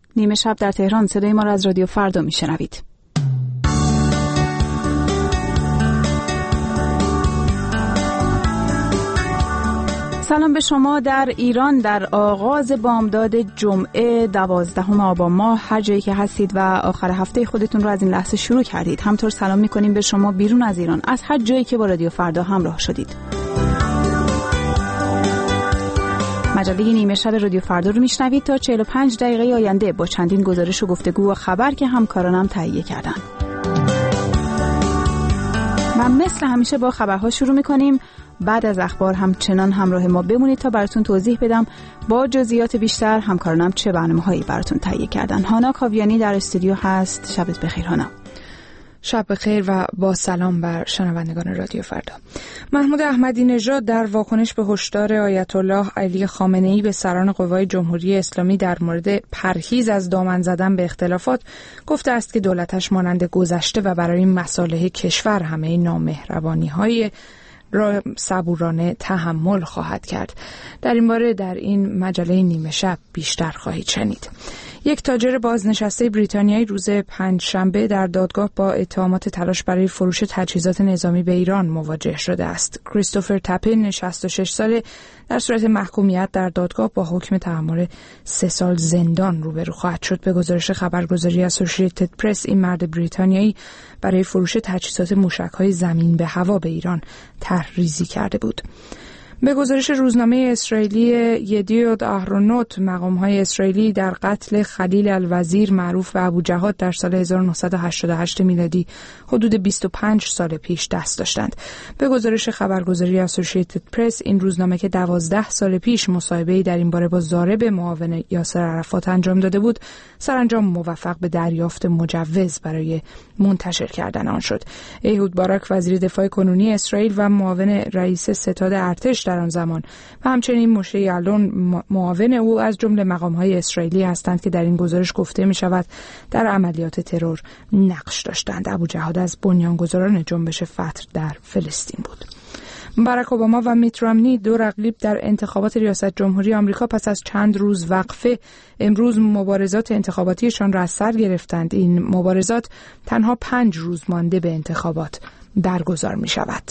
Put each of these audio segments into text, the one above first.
نیمه شب در تهران. صدای ما را از رادیو فردا میشنوید. سلام به شما. در ایران در آغاز بامداد جمعه 12 آبان ماه هر جایی که هستید و آخر هفته خودتون رو از این لحظه شروع کردید، همطور سلام می‌کنیم به شما بیرون از ایران، از هر جایی که با رادیو فردا همراه شدید. مجله نیمه شب رادیو فردا رو میشنوید. تا 45 دقیقه آینده با چندین گزارش و گفتگو و خبر که همکارانم تهیه کردن. و مثل همیشه با خبرها شروع می‌کنیم. بعد از اخبار همچنان همراه ما بمونید تا براتون توضیح بدم با جزئیات بیشتر همکارانم چه برنامه‌هایی براتون تهیه کردن. هانا کاویانی در استودیو هست. شبت بخیر هانا. شب بخیر و با سلام بر شنوندگان رادیو فردا. محمود احمدی نژاد در واکنش به هشدار آیت الله علی خامنه‌ای به سران قوای جمهوری اسلامی در مورد پرهیز از دامن زدن به اختلافات گفته است که دولتش مانند گذشته و برای مصالح کشور همه نامهربانی‌های را صبورانه تحمل خواهد کرد. در این باره در این مجله نیمه شب بیشتر خواهید شنید. یک تاجر بازنشسته بریتانیایی روز پنجشنبه در دادگاه با اتهامات تلاش برای فروش تجهیزات نظامی به ایران مواجه شده است. کریستوفر تپن 66 ساله در صورت محکومیت در دادگاه با حکم تحمل 3 سال زندان روبرو خواهد شد. به گزارش خبرگزاری اسوسییتد پرس این مرد بریتانیایی برای فروش تجهیزات موشک‌های زمین به هوا به ایران طرح‌ریزی کرده بود. به گزارش روزنامه اسرائیلی یدیوت آهرونوت، مقام‌های اسرائیلی در قتل خلیل الوزیر معروف به ابوجهاد در سال 1988 میلادی حدود 25 سال پیش دست داشتند. به گزارش خبرگزاری اسوسییتد پرس این روزنامه که 12 سال پیش مصاحبه‌ای در این باره با ضارب معاون یاسر عرفات انجام داده بود، سرانجام موفق به دریافت مجوز برای منتشر کردن آن شد. ایهود باراک وزیر دفاع کنونی اسرائیل و معاون رئیس ستاد ارتش در آن زمان و همچنین موشه یعلون معاون او از جمله مقام‌های اسرائیلی هستند که در این گزارش گفته می‌شود در عملیات ترور نقش داشتند. ابوجهاد از بنیانگذاران جنبش فتح در فلسطین بود. باراک اوباما و میت رامنی دو رقیب در انتخابات ریاست جمهوری آمریکا پس از چند روز وقفه امروز مبارزات انتخاباتیشان را از سر گرفتند. این مبارزات تنها 5 روز مانده به انتخابات برگزار می‌شود.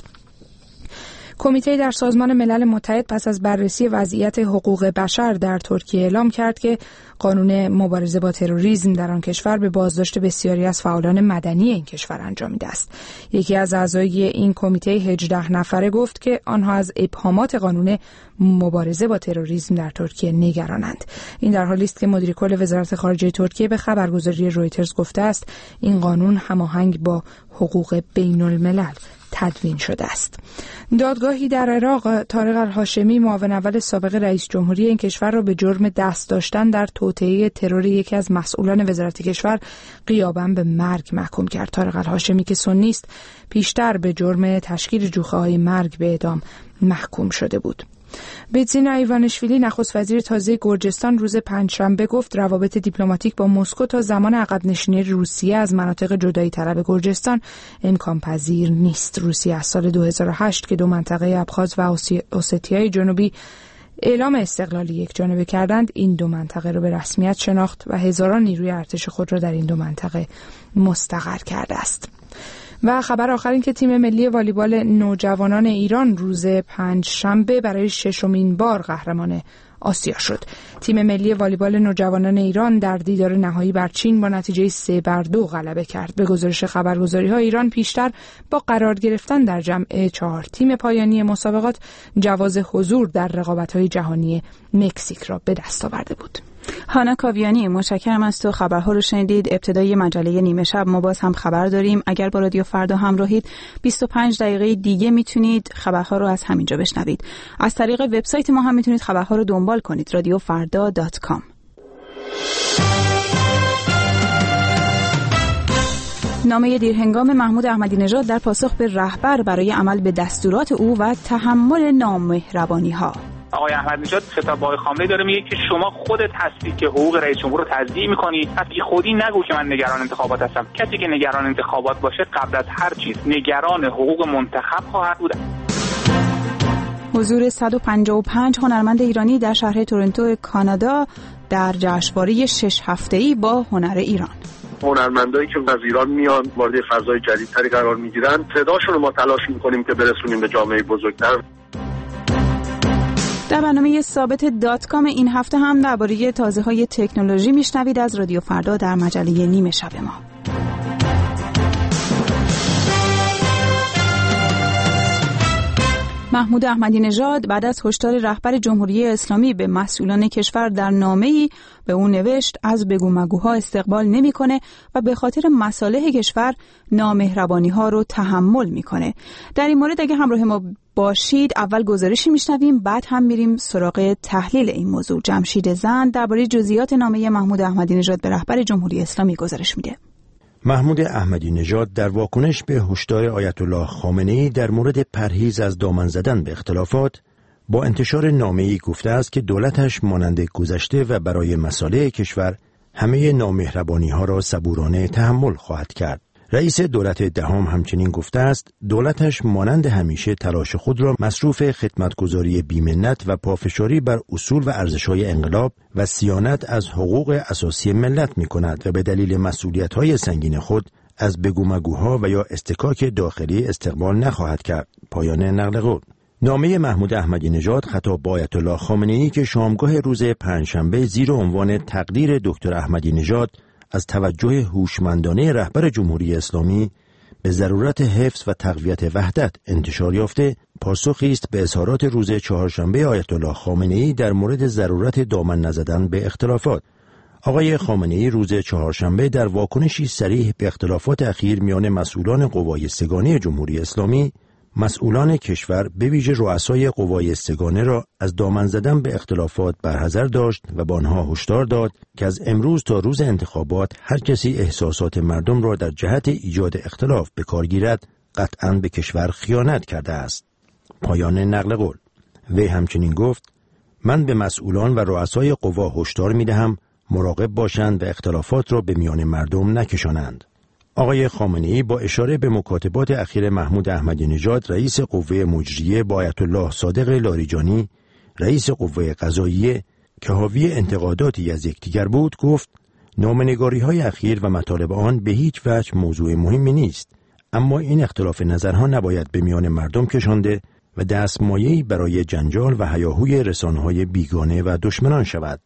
کمیته در سازمان ملل متحد پس از بررسی وضعیت حقوق بشر در ترکیه اعلام کرد که قانون مبارزه با تروریسم در آن کشور به بازداشت بسیاری از فعالان مدنی این کشور انجامیده است. یکی از اعضای این کمیته 18 نفره گفت که آنها از ابهامات قانون مبارزه با تروریسم در ترکیه نگرانند. این در حالی است که مدیر کل وزارت خارجه ترکیه به خبرگزاری رویترز گفته است این قانون هماهنگ با حقوق بین الملل تدوین شده است. دادگاهی در عراق طارق الهاشمی معاون اول سابق رئیس جمهوری این کشور را به جرم دست داشتن در توطئه ترور یکی از مسئولان وزارت کشور غیاباً به مرگ محکوم کرد. طارق الهاشمی که سنی است پیشتر به جرم تشکیل جوخه‌های مرگ به اعدام محکوم شده بود. بیتزینا ایوانشویلی نخست وزیر تازه گرجستان روز پنجشنبه گفت روابط دیپلماتیک با مسکو تا زمان عقب نشینی روسیه از مناطق جدایی طلب گرجستان امکان پذیر نیست. روسیه از سال 2008 که دو منطقه ابخاز و اوستیای جنوبی اعلام استقلال یک جانبه کردند این دو منطقه را به رسمیت شناخت و هزاران نیروی ارتش خود را در این دو منطقه مستقر کرده است. و خبر آخر این که تیم ملی والیبال نوجوانان ایران روز پنجشنبه برای 6مین بار قهرمان آسیا شد. تیم ملی والیبال نوجوانان ایران در دیدار نهایی بر چین با نتیجه 3-2 غلبه کرد. به گزارش خبرگزاری‌ها ایران پیشتر با قرار گرفتن در جمع 4 تیم پایانی مسابقات جواز حضور در رقابت‌های جهانی مکزیک را به دست آورده بود. هانا کاویانی، متشکرم از تو. خبرها رو شنیدید. ابتدای مجله نیمه شب ما باز هم خبر داریم. اگر با رادیو فردا همراهید 25 دقیقه دیگه میتونید خبرها رو از همینجا بشنوید. از طریق وبسایت ما هم میتونید خبرها رو دنبال کنید. radiofarda.com. نامه دیرهنگام محمود احمدی نژاد در پاسخ به رهبر برای عمل به دستورات او و تحمل نامهربانی‌ها. آقای احمدی‌نژاد خطاب به آقای خامنه‌ای داره میگه که شما خودت هستی که حقوق رئیس جمهور رو تضییع می‌کنی، پس بی خودی نگو که من نگران انتخابات هستم. کسی که نگران انتخابات باشه قبل از هر چیز نگران حقوق منتخب خواهد بود. حضور 155 هنرمند ایرانی در شهر تورنتو کانادا در جشنواره 6 هفته‌ای با هنر ایران. هنرمندایی که از ایران میان وارد فضای جدیدتری قرار میگیرن، صداشون رو ما تلاش میکنیم که برسونیم به جامعه بزرگتر. در برنامه ثابت.com این هفته هم درباره تازه‌های تکنولوژی میشنوید از رادیو فردا در مجله نیمه شب ما. محمود احمدی نژاد بعد از هشدار رهبر جمهوری اسلامی به مسئولان کشور در نامه‌ای به او نوشت از بگو مگوها استقبال نمی‌کنه و به خاطر مصالح کشور نامهربانی‌ها رو تحمل می‌کنه. در این مورد اگه همراه ما باشید اول گزارشی میشنویم، بعد هم میریم سراغ تحلیل این موضوع. جمشید زند درباره جزئیات نامه محمود احمدی نژاد به رهبر جمهوری اسلامی گزارش میده. محمود احمدی نژاد در واکنش به هشدار آیت الله خامنه‌ای در مورد پرهیز از دامن زدن به اختلافات با انتشار نامه‌ای گفته است که دولتش مانند گذشته و برای مصالح کشور همه نامهربانی‌ها را صبورانه تحمل خواهد کرد. رئیس دولت دهم همچنین گفته است دولتش مانند همیشه تلاش خود را مصروف خدمتگزاری بی‌منت و پافشاری بر اصول و ارزش‌های انقلاب و صیانت از حقوق اساسی ملت می‌کند و به دلیل مسئولیت‌های سنگین خود از بگو مگوها و یا اصطکاک داخلی استقبال نخواهد کرد. پایان نقل قول. نامه محمود احمدی نژاد خطاب به آیت الله خامنه‌ای که شامگاه روز پنجشنبه زیر عنوان تقدیر دکتر احمدی نژاد از توجه هوشمندانه رهبر جمهوری اسلامی به ضرورت حفظ و تقویت وحدت انتشار یافته، پاسخی است به اظهارات روز چهارشنبه آیت الله خامنه‌ای در مورد ضرورت دامن نزدن به اختلافات. آقای خامنه‌ای روز چهارشنبه در واکنشی صریح به اختلافات اخیر میان مسئولان قوای سگانه جمهوری اسلامی، مسئولان کشور به ویژه رؤسای قوای سگانه را از دامن زدن به اختلافات برحذر داشت و به آنها هشدار داد که از امروز تا روز انتخابات هر کسی احساسات مردم را در جهت ایجاد اختلاف به کار گیرد قطعاً به کشور خیانت کرده است. پایان نقل قول. وی همچنین گفت من به مسئولان و رؤسای قوا هشدار می‌دهم مراقب باشند و اختلافات را به میان مردم نکشانند. آقای خامنه‌ای با اشاره به مکاتبات اخیر محمود احمدی نژاد رئیس قوه مجریه با آیت الله صادق لاریجانی رئیس قوه قضاییه که حاوی انتقاداتی از یکدیگر بود گفت نامه‌نگاری‌های اخیر و مطالب آن به هیچ وجه موضوع مهمی نیست، اما این اختلاف نظرها نباید به میان مردم کشانده و دستمایه‌ای برای جنجال و هیاهوی رسانه‌های بیگانه و دشمنان شود.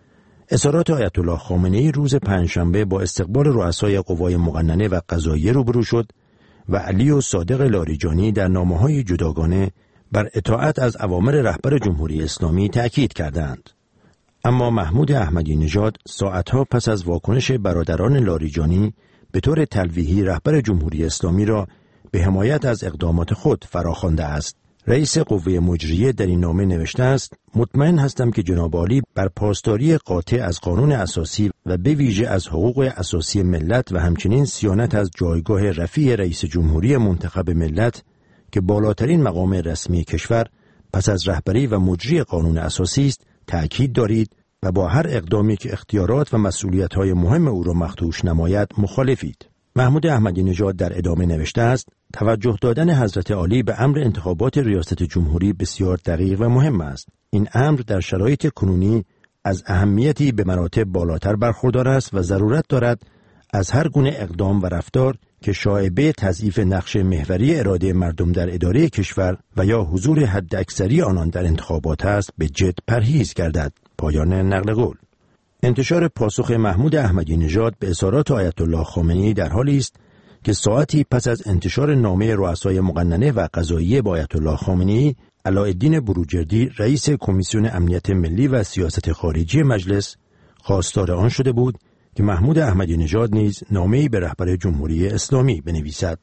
اظهارات آیت الله خامنه‌ای روز پنجشنبه با استقبال رؤسای قوای مقننه و قضاییه روبرو شد و علی و صادق لاریجانی در نامه‌های جداگانه بر اطاعت از اوامر رهبر جمهوری اسلامی تأکید کردند. اما محمود احمدی نژاد ساعتها پس از واکنش برادران لاریجانی به طور تلویحی رهبر جمهوری اسلامی را به حمایت از اقدامات خود فراخوانده است. رئیس قوه مجریه در این نامه نوشته است مطمئن هستم که جناب عالی بر پاسداری قاطع از قانون اساسی و به ویژه از حقوق اساسی ملت و همچنین صیانت از جایگاه رفیع رئیس جمهوری منتخب ملت که بالاترین مقام رسمی کشور پس از رهبری و مجری قانون اساسی است تأکید دارید و با هر اقدامی که اختیارات و مسئولیت‌های مهم او را مخدوش نماید مخالفید. محمود احمدی نژاد در ادامه نوشته است توجه دادن حضرت عالی به امر انتخابات ریاست جمهوری بسیار دقیق و مهم است. این امر در شرایط کنونی از اهمیتی به مراتب بالاتر برخوردار است و ضرورت دارد از هر گونه اقدام و رفتار که شایبه تضعیف نقش محوری اراده مردم در اداره کشور و یا حضور حداکثری آنان در انتخابات است به جد پرهیز گردد. پایان نقل قول. انتشار پاسخ محمود احمدی نژاد به اظهارات آیت الله خامنه‌ای در حالی است که ساعتی پس از انتشار نامه رؤسای مقننه و قضاییه با آیت الله خامنه‌ای، علاءالدین بروجردی رئیس کمیسیون امنیت ملی و سیاست خارجی مجلس خواستار آن شده بود که محمود احمدی نژاد نیز نامه‌ای به رهبر جمهوری اسلامی بنویسد.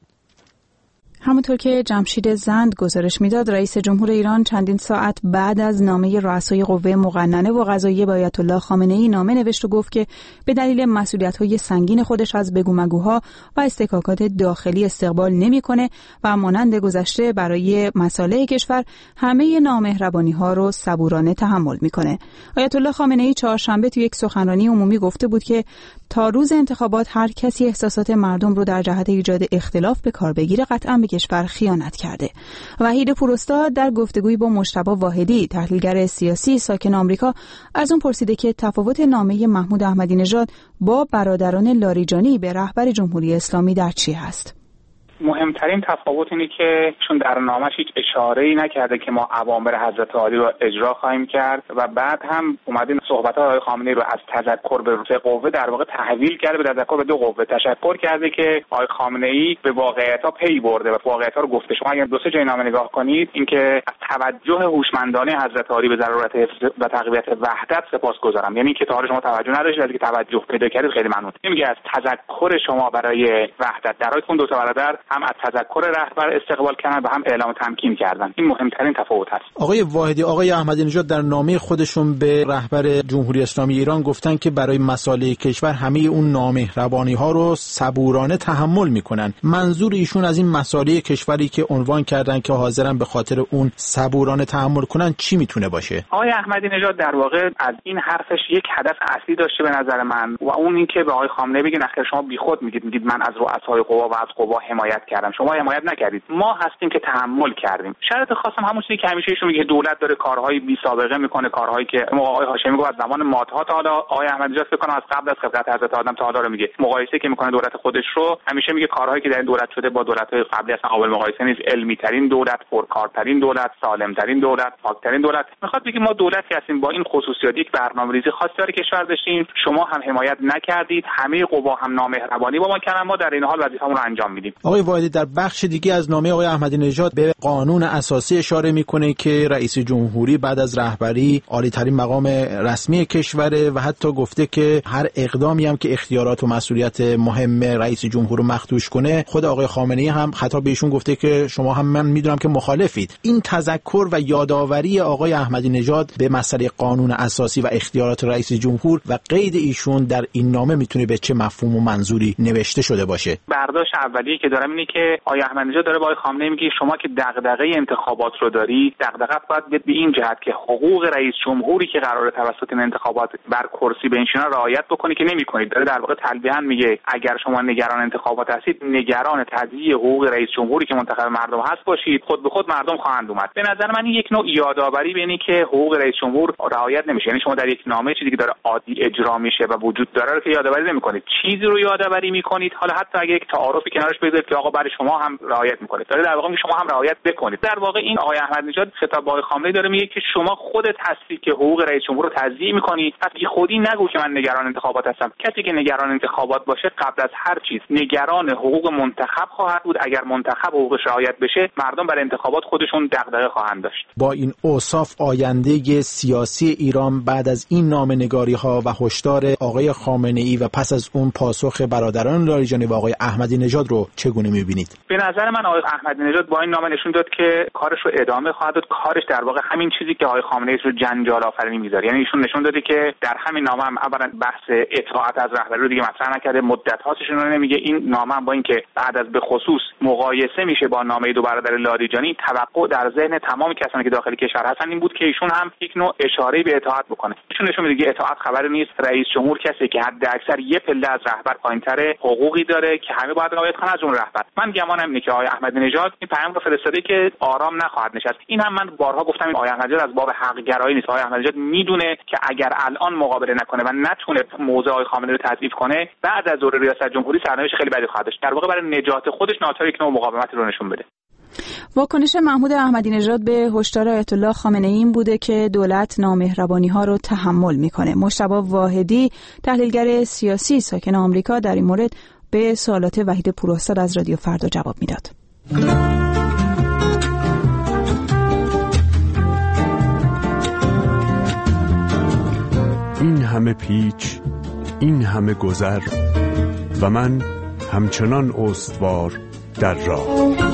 همونطور که جمشید زند گزارش میداد، رئیس جمهور ایران چندین ساعت بعد از نامه رؤسای قوه مقننه و قضاییه با آیت الله خامنه‌ای نامه نوشت و گفت که به دلیل مسئولیت‌های سنگین خودش از بگو مگوها و استکاکات داخلی استقبال نمی‌کنه و مانند گذشته برای مصالح کشور همه نامهربانی‌ها رو صبورانه تحمل می‌کنه. آیت الله خامنه‌ای چهارشنبه توی یک سخنرانی عمومی گفته بود که تا روز انتخابات هر کسی احساسات مردم رو در جهت ایجاد اختلاف به کار بگیره قطعا به کشور خیانت کرده. وحید پوراستاد در گفتگویی با مجتبی واحدی تحلیلگر سیاسی ساکن آمریکا از اون پرسیده که تفاوت نامه محمود احمدی نژاد با برادران لاریجانی به رهبر جمهوری اسلامی در چی هست؟ مهمترین تفاوت اینه که چون در نامش هیچ اشاره‌ای نکرده که ما اوامر حضرت عالی رو اجرا خواهیم کرد و بعد هم اومدین صحبت‌های آقای خامنه‌ای رو از تذکر به 3 قوه در واقع تحویل کرده به تذکر به 2 قوه. تشکر کرده که آقای خامنه‌ای به واقعیت‌ها پی برده و واقعیت‌ها رو گفته. شما اگه 2-3 جای نامه نگاه کنید اینکه از توجه هوشمندانه حضرت عالی به ضرورت حفظ و تقویت وحدت سپاسگزارم. یعنی که تا حالا شما توجه نداشتید ولی که توجه پیدا کردید خیلی ممنون. نمیگه از تذکر شما برای وحدت در حالی که اون 2 تا برادر هم از تذکر رهبر استقبال کردن و هم اعلام تمکین کردن. این مهمترین تفاوت است. آقای واحدی، آقای احمدی نژاد در نامه خودشون به رهبر جمهوری اسلامی ایران گفتن که برای مصالح کشور همه اون نامهربانی‌ها رو صبورانه تحمل میکنن. منظور ایشون از این مصالح کشوری که عنوان کردن که حاضرن به خاطر اون صبورانه تحمل کنن چی میتونه باشه؟ آقای احمدی نژاد در واقع از این حرفش یک هدف اصلی داشته به نظر من و اون این که به آقای خامنه‌ای بگین اخر شما بیخود میگید من از رؤسای قوا و از قوا حمایت کردم. شما حمایت نکردید. ما هستیم که تحمل کردیم. شرط خاصم همون چیزی که همیشه ایشون میگه دولت داره کارهای بی سابقه میکنه، کارهایی که آقای هاشمی گفت از زمان مادها تا حالا آقای احمدی نژاد فکر کنم از قبل از خلقت حضرت آدم تا حالا رو میگه. مقایسه که میکنه دولت خودش رو همیشه میگه کارهایی که در این دولت شده با دولت‌های قبلی اصلا قابل مقایسه نیست. علمی ترین دولت، پرکارترین دولت، سالم ترین دولت، پاکترین دولت. میخواد بگه ما دولتی هستیم با این خصوصیات، یک برنامه‌ریزی خاصی برای کشور داشتیم. شما هم حمایت نکردید، همه قوا هم نامهربانی با ما کردن. ما در این حال وظیفه‌مون رو انجام میدیم. آقای واحدی در بخش دیگه از نامه آقای احمدی نژاد به قانون اساسی اشاره میکنه که رئیس جمهوری بعد از رهبری عالی ترین مقام رسمی کشوره و حتی گفته که هر اقدامی هم که اختیارات و مسئولیت مهم رئیس جمهور رو مخدوش کنه. خود آقای خامنه‌ای هم خطاب به ایشون گفته که شما هم من میدونم که مخالفید. این تذکر و یادآوری آقای احمدی نژاد به مسئله قانون اساسی و اختیارات رئیس جمهور و قید ایشون در این نامه میتونه به چه مفهوم و منظوری نوشته شده باشه؟ برداشت اولیه که دارم اینه که آقای احمدی نژاد داره با آقای خامنه‌ای میگه شما که دغدغه انتخابات رو داری، دغدغت باید به این جهت که حقوق رئیس جمهوری که قراره توسط این انتخابات بر کرسی بنشینه رعایت بکنی که نمی‌کنید. داره در واقع تلویحاً میگه اگر شما نگران انتخابات هستید، نگران تضییع حقوق رئیس جمهوری که منتخب مردم هست باشید. خود به خود مردم خواهند اومد. به نظر من این یک نوع یادآوری به اینه که حقوق رئیس جمهور رعایت نمیشه. یعنی شما در یک نامه چیزی که داره عادی اجرا میشه و وجود داره رو که یادآوری نمی‌کنید. چیزی رو یادآوری می‌کنید، حالا حتی اگه یک تعارفی کنارش بذارید که آقا برای شما هم رعایت می‌کنید. داره در واقع میگه شما هم رعایت بکنید. در واقع این آقای احمدی نژاد خطاب به آقای خامنه‌ای داره میگه که شما خودت هستی که حقوق رئیس جمهور رو تضییع می‌کنی. پس بی خودی نگو که من نگران انتخابات هستم. کسی که نگران انتخابات باشه قبل از هر چیز نگران حقوق منتخب خواهد بود. اگر منتخب حقوقش رعایت بشه، مردم برای انتخابات خودشون دغدغه خواهند داشت. با این اوصاف آینده سیاسی ایران بعد از این نامه‌نگاری‌ها و هشدار آقای خامنه‌ای و پس از اون پاسخ برادران لاریجانی و آقای احمدی نژاد رو چگونه می‌بینید؟ به نظر من آقای احمدی نژاد با این نامه نشون داد که کارش رو ادامه خواهد داد. کارش در واقع همین چیزی که آقای خامنه‌ای رو جنجال آفرینی می‌ذاره. یعنی ایشون نشون داده که در همین نامه هم اولا بحث اطاعت از رهبری رو دیگه مطرح نکرده، مدت هاستشون رو نمیگه. این نامه هم با اینکه بعد از به خصوص مقایسه میشه با نامه 2 برادر لاریجانی، توقع در ذهن تمام کسانی که داخل کشور هستن این بود که ایشون هم یک نوع اشاره به اطاعت بکنه. ایشون نشون میده که اطاعت خبری نیست. رئیس جمهور کسی که حد اکثر یه پله از رهبر پایین‌تر حقوقی داره که همه باید رعایت کنن از اون رهبر. من گمانم اینه که آقای احمدی نژاد این پیام رو فرستاده که آرام نخواهد نشست. این هم من بارها گفتم این آقای احمدی نژاد از باب حق گرایی نیست. آقای احمدی نژاد میدونه که اگر الان مقابله نکنه و نتونه موضع آقای خامنه‌ای رو تضعیف کنه، بعد از دوره ریاست جمهوری سرنوشت خیلی بدی خواهد داشت. در واقع برای نجات خودش ناچار یک نوع مقاومت رو نشون بده. واکنش محمود احمدی نژاد به هشدار آیت الله خامنه‌ای این بوده که دولت نامهربانی‌ها رو تحمل می‌کنه. مجتبی واحدی تحلیلگر سیاسی ساکن آمریکا در این مورد به سوالات وحید پوراستاد از رادیو فردا جواب میداد. این همه پیچ، این همه گذر و من همچنان استوار در راه.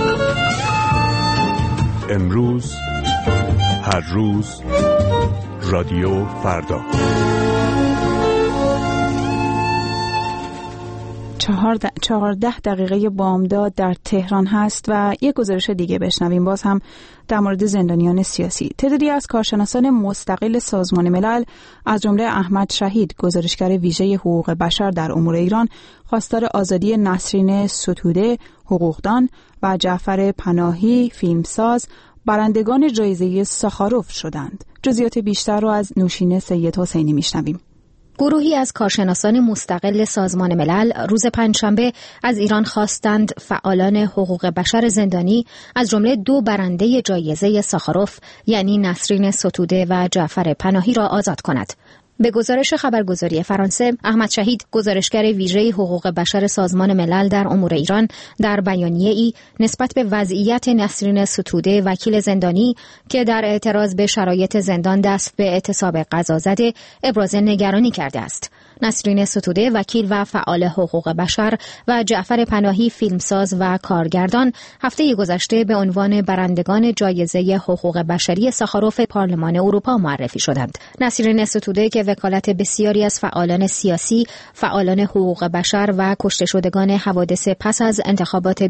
امروز، هر روز، رادیو فردا. 14 دقیقه بامداد در تهران هست و یک گزارش دیگه بشنویم، باز هم در مورد زندانیان سیاسی. تعدادی از کارشناسان مستقل سازمان ملل از جمله احمد شهید، گزارشگر ویژه حقوق بشر در امور ایران، خواستار آزادی نسرین ستوده، حقوقدان، و جعفر پناهی، فیلمساز، برندگان جایزه ساخاروف شدند. جزئیات بیشتر رو از نوشین سید حسینی میشنویم. گروهی از کارشناسان مستقل سازمان ملل روز پنجشنبه از ایران خواستند فعالان حقوق بشر زندانی از جمله 2 برنده جایزه ساخاروف یعنی نسرین ستوده و جعفر پناهی را آزاد کند. به گزارش خبرگزاری فرانسه، احمد شهید، گزارشگر ویژه حقوق بشر سازمان ملل در امور ایران، در بیانیه‌ای نسبت به وضعیت نسرین ستوده، وکیل زندانی که در اعتراض به شرایط زندان دست به اعتصاب قضا زده، ابراز نگرانی کرده است. نسرین ستوده، وکیل و فعال حقوق بشر، و جعفر پناهی، فیلمساز و کارگردان، هفته گذشته به عنوان برندگان جایزه حقوق بشری ساخاروف پارلمان اروپا معرفی شدند. نسرین ستوده که وکالت بسیاری از فعالان سیاسی، فعالان حقوق بشر و کشته شدگان حوادث پس از انتخابات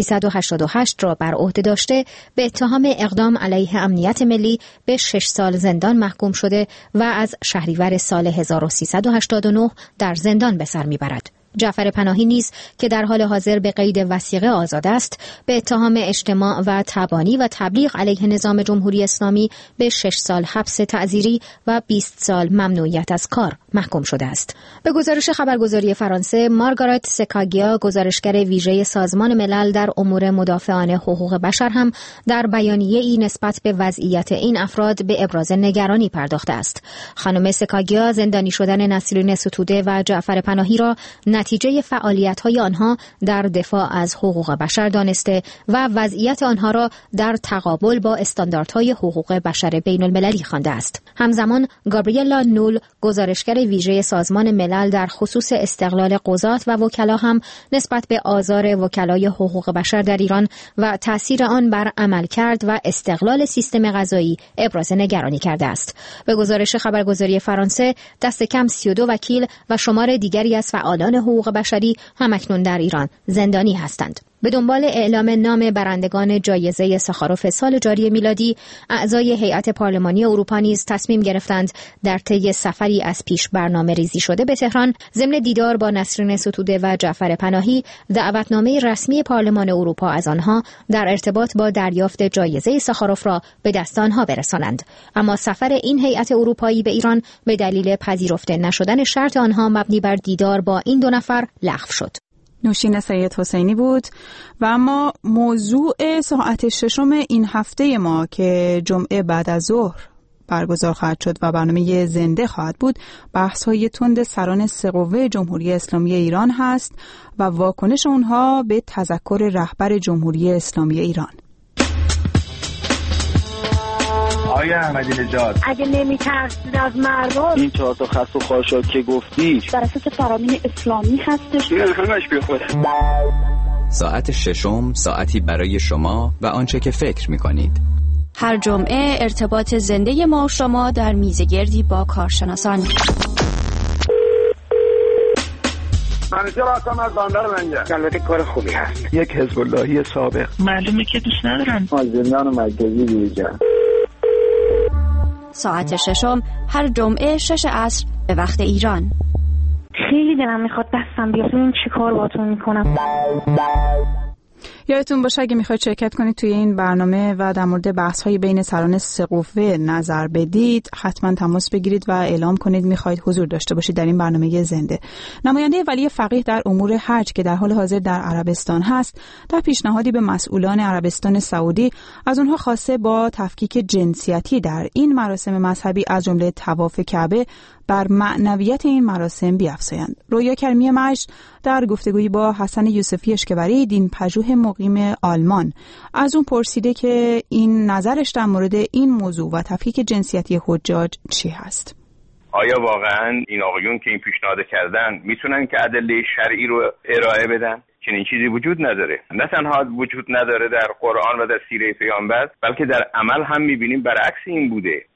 1388 را بر عهده داشته، به اتهام اقدام علیه امنیت ملی به 6 سال زندان محکوم شده و از شهریور سال 1389 در زندان به سر میبرد. جعفر پناهی نیز که در حال حاضر به قید وثیقه آزاد است، به اتهام اجتماع و تبانی و تبلیغ علیه نظام جمهوری اسلامی به 6 سال حبس تعزیری و 20 سال ممنوعیت از کار محکوم شده است. به گزارش خبرگزاری فرانسه، مارگارت سکاگیا، گزارشگر ویژه سازمان ملل در امور مدافعان حقوق بشر، هم در بیانیه‌ای نسبت به وضعیت این افراد به ابراز نگرانی پرداخته است. خانم سکاگیا زندانی شدن نسرین ستوده و جعفر پناهی را نتیجه فعالیت‌های آنها در دفاع از حقوق بشر دانسته و وضعیت آنها را در تقابل با استانداردهای حقوق بشر بین‌المللی خوانده است. همزمان گابریلا نول، گزارشگر ویژه سازمان ملل در خصوص استقلال قضات و وکلا، هم نسبت به آزار وکلای حقوق بشر در ایران و تأثیر آن بر عملکرد و استقلال سیستم قضایی ابراز نگرانی کرده است. به گزارش خبرگزاری فرانسه، دست کم 32 وکیل و شمار دیگری از فعالان حقوق بشری همکنون در ایران زندانی هستند. به دنبال اعلام نام برندگان جایزه ساخاروف سال جاری میلادی، اعضای هیئت پارلمانی اروپا نیز تصمیم گرفتند در طی سفری از پیش برنامه ریزی شده به تهران، ضمن دیدار با نسرین ستوده و جعفر پناهی، دعوتنامه رسمی پارلمان اروپا از آنها در ارتباط با دریافت جایزه ساخاروف را به دست آنها برسانند. اما سفر این هیئت اروپایی به ایران به دلیل پذیرفته نشدن شرط آنها مبنی بر دیدار با این 2 نفر لغو شد. نوشین سید حسینی بود. و اما موضوع ساعت 6 این هفته ما که جمعه بعد از ظهر برگزار خواهد شد و برنامه زنده خواهد بود، بحث‌های تند سران 3 قوه جمهوری اسلامی ایران هست و واکنش اونها به تذکر رهبر جمهوری اسلامی ایران. آقای احمدی نژاد، اگه نمی‌ترسید از مردم، این 4 تا خط و خاشاک که گفتی بر اساس فرامین اسلامی هستش. همش بیخوده. ساعت 6 ساعتی برای شما و آنچه که فکر می‌کنید. هر جمعه ارتباط زنده ما و شما در میزگردی با کارشناسان. منیجر هستم از بندر منجر. البته کار خوبی هست. یک حزب اللهی سابق. معلومه که دوست ندارن. از زندان مرکزی بیرون. ساعت 6 هر جمعه 6 عصر به وقت ایران. خیلی دلم میخواد دستم بیاد. این چیکار باهاتون میکنم؟ یادتون باشه اگه میخواید شرکت کنید توی این برنامه و در مورد بحث‌های بین سران 3 قوه نظر بدید، حتما تماس بگیرید و اعلام کنید میخواید حضور داشته باشید در این برنامه زنده. نماینده ولی فقیه در امور حج که در حال حاضر در عربستان هست، در پیشنهادی به مسئولان عربستان سعودی از اونها خواسته با تفکیک جنسیتی در این مراسم مذهبی از جمله طواف کعبه بر معنویت این مراسم بیفزایند. رویا کریمی مجد در گفتگویی با حسن یوسفی اشکبری، دین‌پژوه مقیم آلمان، از اون پرسیده که این نظرش در مورد این موضوع و تفکیک جنسیتی حجاج چی هست؟ آیا واقعاً این آقایون که این پیشنهاد کردن میتونن که ادله شرعی رو ارائه بدن؟ چنین چیزی وجود نداره. نه تنها وجود نداره در قرآن و در سیره پیامبر، بلکه در عمل هم میبینیم برعکس این بوده.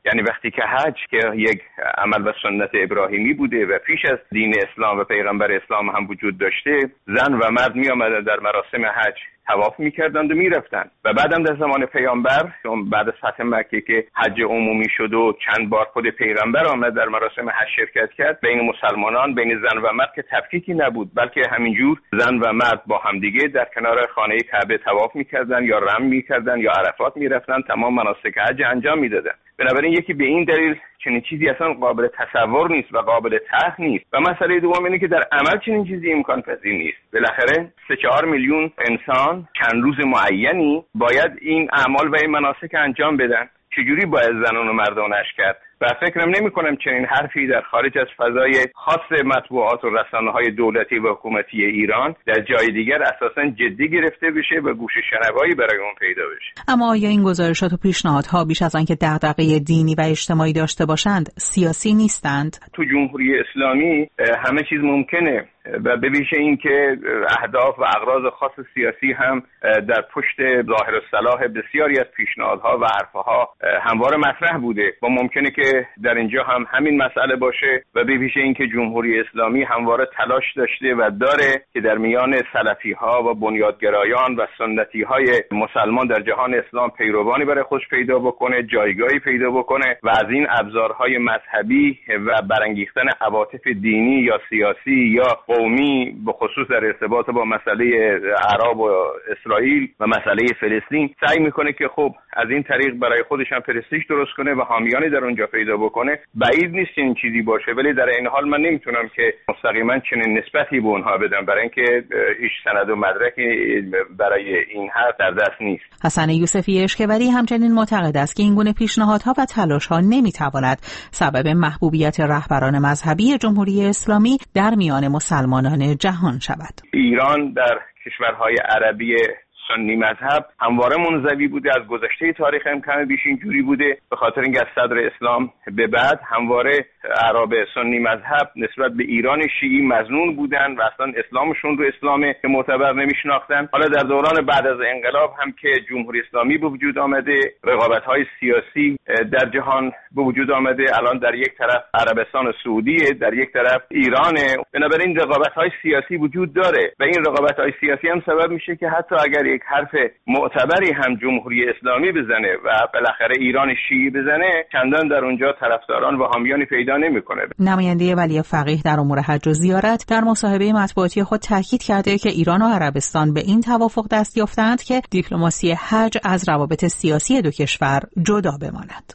یعنی وقتی که حج که یک عمل و سنت ابراهیمی بوده و پیش از دین اسلام و پیغمبر اسلام هم وجود داشته، زن و مرد می آمدن در مراسم حج طواف می‌کردند و می‌رفتند و بعدم در زمان پیامبر بعد از فتح مکه که حج عمومی شد و چند بار خود پیغمبر آمد در مراسم حج شرکت کرد، بین مسلمانان بین زن و مرد که تفکیکی نبود، بلکه همینجور زن و مرد با همدیگه در کنار خانه کعبه طواف می‌کردند یا رمی می‌کردند یا عرفات می‌رفتند، تمام مناسک حج انجام می‌دادند. بنابراین یکی به این دلیل چنین چیزی اصلا قابل تصور نیست و قابل طرح نیست و مسئله دوم اینه که در عمل چنین چیزی امکان پذیر نیست. بالاخره 3-4 میلیون انسان چند روز معینی باید این اعمال و این مناسک انجام بدن. چجوری باید زنان و مردانش کرد؟ و فکرم نمی کنم چنین حرفی در خارج از فضای خاص مطبوعات و رسانه‌های دولتی و حکومتی ایران در جای دیگر اساساً جدی گرفته بشه و گوش شنوایی برای اون پیدا بشه. اما آیا این گزارشات و پیشنهادها بیش از آنکه دغدغه دینی و اجتماعی داشته باشند سیاسی نیستند؟ تو جمهوری اسلامی همه چیز ممکنه و به ویژه این که اهداف و اغراض خاص سیاسی هم در پشت ظاهر الصلاح بسیاری از پیشنهادها و حرفها همواره مطرح بوده و ممکنه که در اینجا هم همین مسئله باشه و به ویژه این که جمهوری اسلامی همواره تلاش داشته و داره که در میان سلفی‌ها و بنیادگرایان و سنتی‌های مسلمان در جهان اسلام پیروانی برای خودش پیدا بکنه، جایگاهی پیدا بکنه و از این ابزارهای مذهبی و برانگیختن عواطف دینی یا سیاسی یا قومی به خصوص در ارتباط با مسئله عرب و اسرائیل و مسئله فلسطین سعی میکنه که خب از این طریق برای خودش هم پرستیژ درست کنه و حامیانی در اونجا پیدا بکنه. بعید نیست این چیزی باشه، ولی در این حال من نمیتونم که مستقیما چنین نسبتی به اونها بدم برای اینکه هیچ سند و مدرکی برای این حرف در دست نیست. حسن یوسفی اشکوری همچنین معتقد است که این گونه پیشنهادها و تلاش‌ها نمیتواند سبب محبوبیت رهبران مذهبی جمهوری اسلامی در میان مسلمانان جهان شود. ایران در کشورهای عربی سنی مذهب همواره منزوی بوده، از گذشته تاریخ هم کم بیش اینجوری بوده، به خاطر اینکه از صدر اسلام به بعد همواره اعراب سنی مذهب نسبت به ایران شیعی مظنون بودن و اصلا اسلامشون رو اسلام معتبر نمیشناختن. حالا در دوران بعد از انقلاب هم که جمهوری اسلامی به وجود آمده، رقابت‌های سیاسی در جهان به وجود آمده، الان در یک طرف عربستان سعودیه، در یک طرف ایرانه، بنابراین رقابت‌های سیاسی وجود داره و این رقابت‌های سیاسی هم سبب میشه که حتی اگر یک حرف معتبری هم جمهوری اسلامی بزنه و بالاخره ایران شیعی بزنه، چندان در اونجا طرفداران و حامیانی پیدا نمیکنه. نماینده ولی فقیه در امور حج و زیارت در مصاحبه مطبوعاتی خود تاکید کرده که ایران و عربستان به این توافق دست یافتند که دیپلماسی حج از روابط سیاسی دو کشور جدا بماند.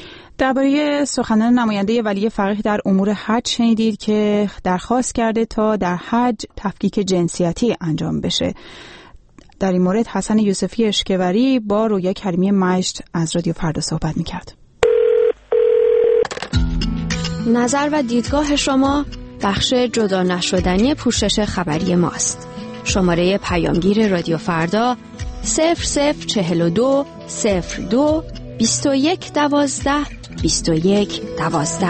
درباره سخنان نماینده ولی فقیه در امور حج شنیدید که درخواست کرده تا در حج تفکیک جنسیتی انجام بشه. در این مورد حسن یوسفی اشکوری با رویا کریمی مجد از رادیو فردا صحبت می‌کرد. نظر و دیدگاه شما بخش جدا نشدنی پوشش خبری ماست. شماره پیامگیر رادیو فردا 0042 02 21 12 21 12.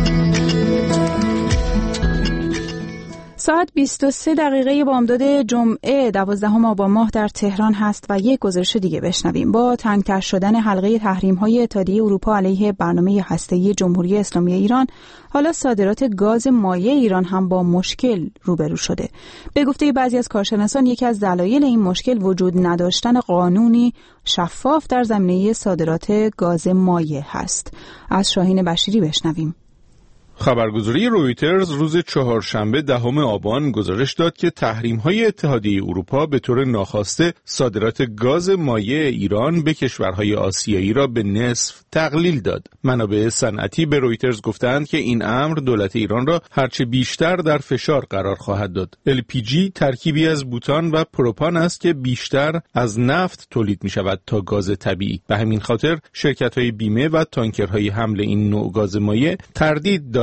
ساعت 23 دقیقه بامداد جمعه 12 آبان ماه در تهران هست و یک گزارش دیگه بشنویم. با تنگ‌تر شدن حلقه تحریم‌های اتحادیه اروپا علیه برنامه هسته‌ای جمهوری اسلامی ایران، حالا صادرات گاز مایع ایران هم با مشکل روبرو شده. به گفته بعضی از کارشناسان یکی از دلایل این مشکل وجود نداشتن قانونی شفاف در زمینه صادرات گاز مایع هست. از شاهین بشیری بشنویم. خبرگزاری رویترز روز چهارشنبه 10 آبان گزارش داد که تحریم‌های اتحادیه اروپا به طور ناخواسته صادرات گاز مایع ایران به کشورهای آسیایی را به نصف تقلیل داد. منابع صنعتی به رویترز گفتند که این امر دولت ایران را هرچه بیشتر در فشار قرار خواهد داد. LPG ترکیبی از بوتان و پروپان است که بیشتر از نفت تولید می‌شود تا گاز طبیعی. به همین خاطر شرکت‌های بیمه و تانکرهای حمل این نوع گاز مایع تردید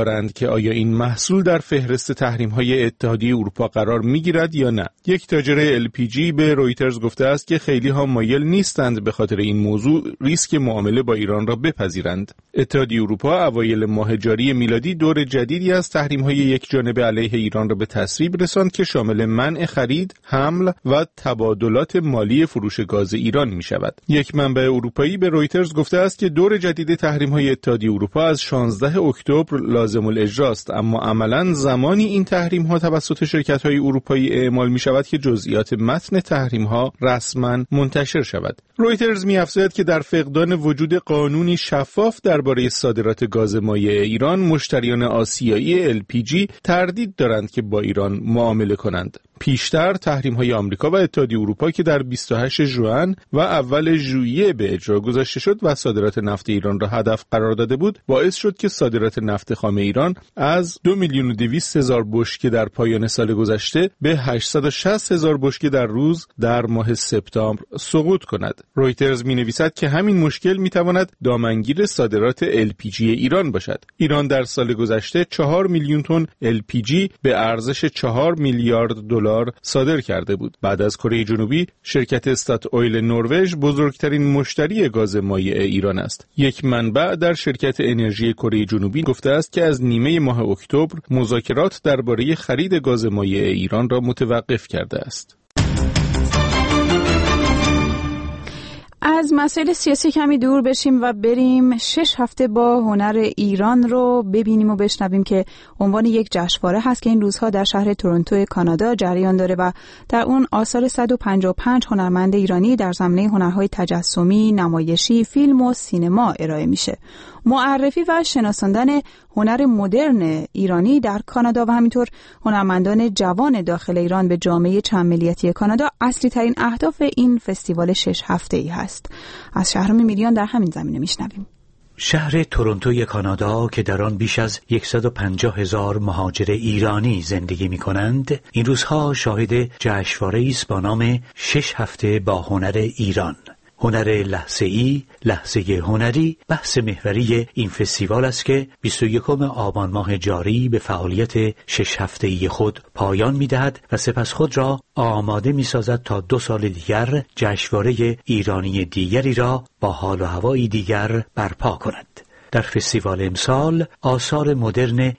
دارند که آیا این محصول در فهرست تحریم‌های اتحادیه اروپا قرار می‌گیرد یا نه. یک تاجر LPG به رویترز گفته است که خیلی ها مایل نیستند به خاطر این موضوع ریسک معامله با ایران را بپذیرند. اتحادیه اروپا اوایل ماه جاری میلادی دور جدیدی از تحریم‌های یکجانبه علیه ایران را به تصویب رساند که شامل منع خرید، حمل و تبادلات مالی فروش گاز ایران می‌شود. یک منبع اروپایی به رویترز گفته است که دور جدید تحریم‌های اتحادیه اروپا از 16 اکتبر لازم الاجرا است، اما عملاً زمانی این تحریم‌ها توسط شرکت‌های اروپایی اعمال می‌شود که جزئیات متن تحریم‌ها رسماً منتشر شود. رویترز می‌افزاید که در فقدان وجود قانونی شفاف درباره صادرات گاز مایع ایران، مشتریان آسیایی LPG تردید دارند که با ایران معامله کنند. پیشتر تحریم‌های آمریکا و اتحادیه اروپا که در 28 ژوئن و اول ژوئیه به اجرا گذاشته شد و صادرات نفت ایران را هدف قرار داده بود، باعث شد که صادرات نفت خام ایران از 2,200,000 بشکه در پایان سال گذشته به 860,000 بشکه در روز در ماه سپتامبر سقوط کند. رویترز می‌نویسد که همین مشکل می‌تواند دامنگیر صادرات LPG ایران باشد. ایران در سال گذشته 4 میلیون تن LPG به ارزش 4 میلیارد دلار صادر کرده بود. بعد از کره جنوبی، شرکت استات اویل نروژ بزرگترین مشتری گاز مایع ایران است. یک منبع در شرکت انرژی کره جنوبی گفته است که از نیمه ماه اکتبر مذاکرات درباره خرید گاز مایع ایران را متوقف کرده است. از مسائل سیاسی کمی دور بشیم و بریم 6 هفته با هنر ایران رو ببینیم و بشنویم که عنوان یک جشنواره هست که این روزها در شهر تورنتو کانادا جریان داره و در اون آثار 155 هنرمند ایرانی در زمینه هنرهای تجسمی، نمایشی، فیلم و سینما ارائه میشه. معرفی و شناساندن هنر مدرن ایرانی در کانادا و همینطور هنرمندان جوان داخل ایران به جامعه چند ملیتی کانادا اصلی ترین اهداف این فستیوال 6 هفته‌ای هست. از شهرام میلیان در همین زمینه میشنویم. شهر تورنتوی کانادا که در آن بیش از 150,000 مهاجر ایرانی زندگی می‌کنند، این روزها شاهد جشنواره‌ای است با نام 6 هفته با هنر ایران. هنر لحظه‌ای، لحظه هنری، بحث محوری این فستیوال است که 21 آبان ماه جاری به فعالیت 6 هفته‌ای خود پایان می‌دهد و سپس خود را آماده می‌سازد تا 2 سال دیگر جشنواره ایرانی دیگری را با حال و هوایی دیگر برپا کند. در فستیوال امسال آثار مدرن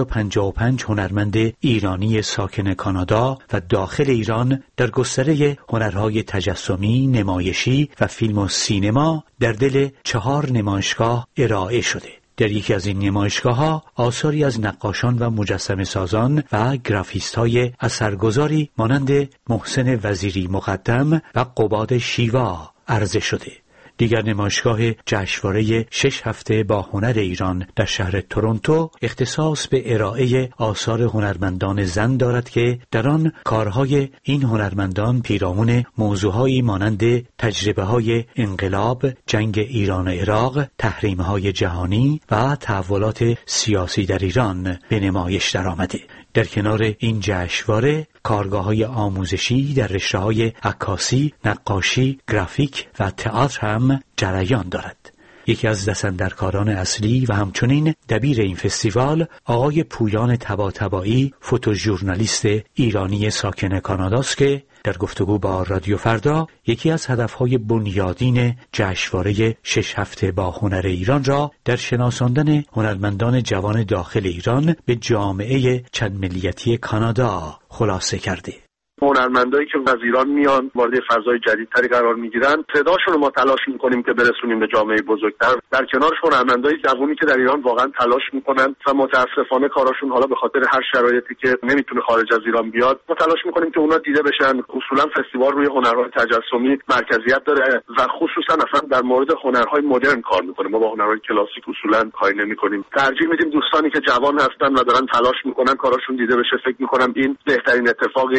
155 هنرمند ایرانی ساکن کانادا و داخل ایران در گستره هنرهای تجسمی، نمایشی و فیلم و سینما در دل 4 نمایشگاه ارائه شده. در یکی از این نمایشگاه‌ها آثاری از نقاشان و مجسمه سازان و گرافیست‌های اثرگذاری مانند محسن وزیری مقدم و قباد شیوا عرضه شده. دیگر نمایشگاه جشنواره 6 هفته با هنر ایران در شهر تورنتو اختصاص به ارائه آثار هنرمندان زن دارد که در آن کارهای این هنرمندان پیرامون موضوعهایی مانند تجربه‌های انقلاب، جنگ ایران و عراق، تحریم‌های جهانی و تحولات سیاسی در ایران به نمایش درآمده. در کنار این جشنواره کارگاه‌های آموزشی در رشته‌های عکاسی، نقاشی، گرافیک و تئاتر هم جریان دارد. یکی از دستاندرکاران اصلی و همچنین دبیر این فستیوال آقای پویان طباطبایی، فوتوژورنالیست ایرانی ساکن کاناداست که در گفتگو با رادیو فردا یکی از هدفهای بنیادین جشنواره 6 هفته با هنر ایران را در شناساندن هنرمندان جوان داخل ایران به جامعه چند ملیتی کانادا خلاصه کرده. هنرمندایی که از ایران میان وارد فضای جدیدتری قرار میگیرن، صداشون رو ما تلاش میکنیم که برسونیم به جامعه بزرگتر. در کنارش هنرمندای جوانی که در ایران واقعا تلاش میکنن و متاسفانه کاراشون حالا به خاطر هر شرایطی که نمیتونه خارج از ایران بیاد، ما تلاش میکنیم که اونا دیده بشن. اصولا فستیوال روی هنرهای تجسمی مرکزیت داره و خصوصا اصلا در مورد هنرهای مدرن کار میکنه. ما با هنرهای کلاسیک اصولا کاری نمیکنیم. ترجیح میدیم دوستانی که جوان هستن و دارن تلاش میکنن کاراشون دیده بشه. فکر میکنم این بهترین اتفاقیه که برای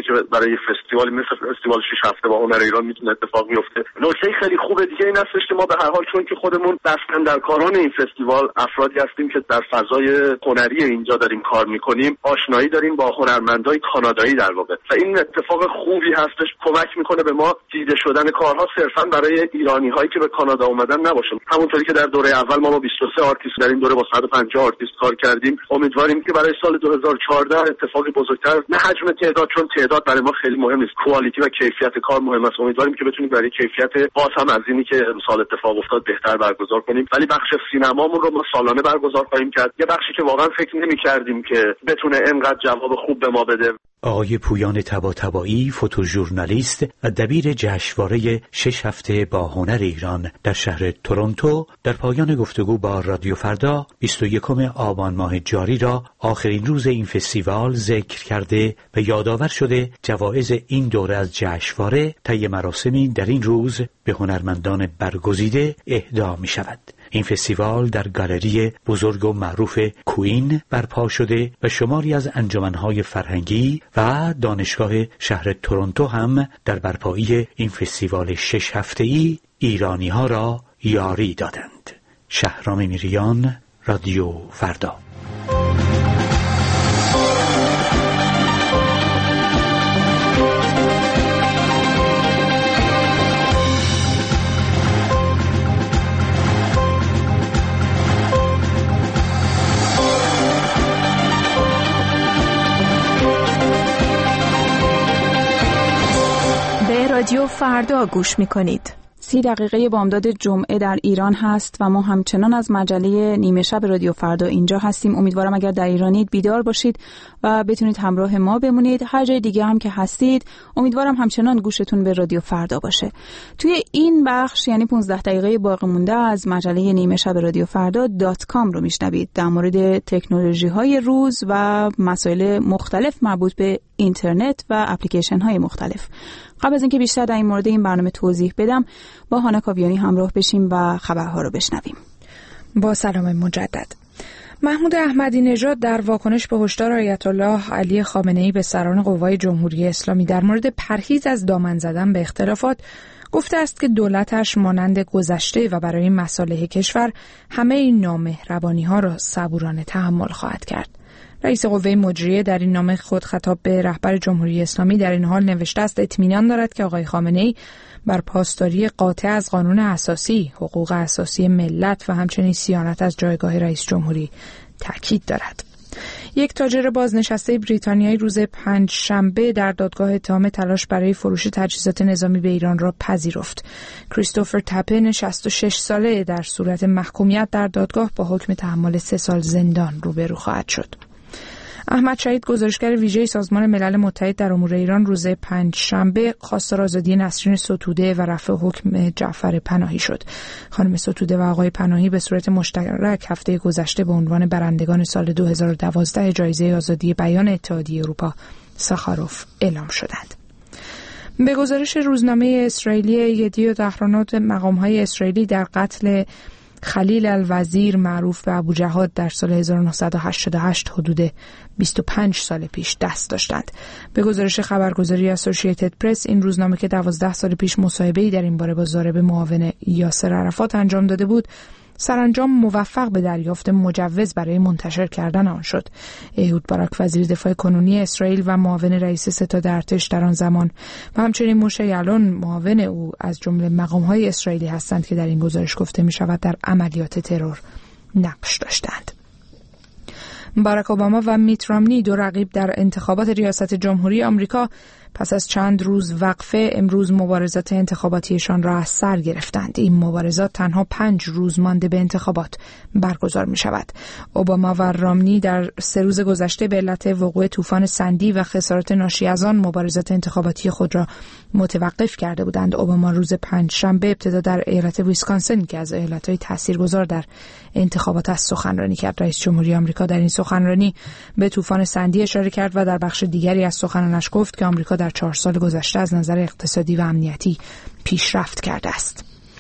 برای فستیوالی مثل فستیوال 6 هفته با هنر ایران میتونه اتفاق بیفته. نکته خیلی خوبه دیگه این هستش که ما به هر حال چون که خودمون دست‌اندرکاران این فستیوال افرادی هستیم که در فضای هنری اینجا داریم کار میکنیم، آشنایی داریم با هنرمندای کانادایی در واقع و این اتفاق خوبی هستش، کمک میکنه به ما دیده شدن کارها صرفا برای ایرانی‌هایی که به کانادا اومدن نباشه. همونطوری که در دوره اول ما با 23 آرتیست در این دوره با 150 آرتیست کار کردیم، امیدواریم که برای سال 2014 اتفاقی بزرگتر، نه حجم تعداد، چون تعداد برای ما خیلی مهم نیست، کوالیتی و کیفیت کار مهم است. امیدواریم که بتونیم برای کیفیت باز هم از اینی که امسال اتفاق افتاد بهتر برگزار کنیم. ولی بخش سینمامون رو ما سالانه برگزار خواهیم کرد، یه بخشی که واقعا فکر نمی‌کردیم که بتونه اینقدر جواب خوب به ما بده. آقای پویان طباطبایی، فوتوژورنالیست و دبیر جشنواره 6 هفته با هنر ایران در شهر تورنتو، در پایان گفتگو با رادیو فردا 21 آبان ماه جاری را آخرین روز این فستیوال ذکر کرده و یادآور شده جوایز این دوره از جشنواره طی مراسمی در این روز به هنرمندان برگزیده اهدا می شود. این فستیوال در گالری بزرگ و معروف کوین برپا شده و شماری از انجمنهای فرهنگی و دانشگاه شهر تورنتو هم در برپایی این فستیوال 6 هفته‌ای ایرانی‌ها را یاری دادند. شهرام میریان، رادیو فردا. رادیو فردا گوش می‌کنید. 30 دقیقه بامداد جمعه در ایران هست و ما همچنان از مجله نیمه شب رادیو فردا اینجا هستیم. امیدوارم اگر در ایرانید بیدار باشید و بتونید همراه ما بمونید. هر جای دیگه هم که هستید امیدوارم همچنان گوشتون به رادیو فردا باشه. توی این بخش یعنی 15 دقیقه باقی مونده از مجله نیمه شب رادیو فردا .com رو میشنوید در مورد تکنولوژی‌های روز و مسائل مختلف مربوط به اینترنت و اپلیکیشن‌های مختلف. قبل از اینکه بیشتر در این مورد این برنامه توضیح بدم با هانا کاویانی همراه بشیم و خبرها رو بشنویم. با سلام مجدد. محمود احمدی نژاد در واکنش به هشدار آیت الله علی خامنه‌ای به سران قوای جمهوری اسلامی در مورد پرهیز از دامن زدن به اختلافات گفته است که دولتش مانند گذشته و برای مصالح کشور همه این نامهربانی‌ها را صبورانه تحمل خواهد کرد. رئیس قوه مجریه در این نامه خود خطاب به رهبر جمهوری اسلامی در این حال نوشته است اطمینان دارد که آقای خامنه‌ای بر پاسداری قاطع از قانون اساسی، حقوق اساسی ملت و همچنین صیانت از جایگاه رئیس جمهوری تاکید دارد. یک تاجر بازنشسته بریتانیایی روز پنجشنبه در دادگاه اتهام تلاش برای فروش تجهیزات نظامی به ایران را پذیرفت. کریستوفر تپن 66 ساله در صورت محکومیت در دادگاه با حکم تحمل 3 سال زندان روبرو خواهد شد. احمد شهید گزارشگر ویژه سازمان ملل متحد در امور ایران روز پنجشنبه خواستار آزادی نسرین ستوده و رفع حکم جعفر پناهی شد. خانم ستوده و آقای پناهی به صورت مشترک هفته گذشته به عنوان برندگان سال 2012 جایزه آزادی بیان اتحادیه اروپا ساخاروف اعلام شدند. به گزارش روزنامه اسرائیلی یدیوت احرونوت مقام‌های اسرائیلی در قتل خلیل الوزیر معروف به ابو جهاد در سال 1988 حدود 25 سال پیش دست داشتند. به گزارش خبرگزاری اسوسییتد پرس این روزنامه که 12 سال پیش مصاحبه‌ای در این باره با ضارب معاون یاسر عرفات انجام داده بود، سرانجام موفق به دریافت مجوز برای منتشر کردن آن شد. ایهود باراک وزیر دفاع کنونی اسرائیل و معاون رئیس ستاد ارتش در آن زمان و همچنین موشه یعلون معاون او از جمله مقام‌های اسرائیلی هستند که در این گزارش گفته می‌شود در عملیات ترور نقش داشتند. باراک اوباما و میت رامنی دو رقیب در انتخابات ریاست جمهوری آمریکا پس از چند روز وقفه امروز مبارزات انتخاباتیشان را از سر گرفتند. این مبارزات تنها 5 روز مانده به انتخابات برگزار می شود. اوباما و رامنی در 3 روز گذشته به علت وقوع طوفان سندی و خسارات ناشی از آن مبارزات انتخاباتی خود را متوقف کرده بودند. اوباما روز پنجشنبه ابتدا در ایالت ویسکانسین که از ایالت‌های تاثیرگذار در انتخابات است سخنرانی کرد. رئیس جمهوری آمریکا در این سخنرانی به طوفان سندی اشاره کرد و در بخش دیگری از سخنانش گفت که آمریکا در 4 سال گذشته از نظر اقتصادی و امنیتی پیشرفت کرده است.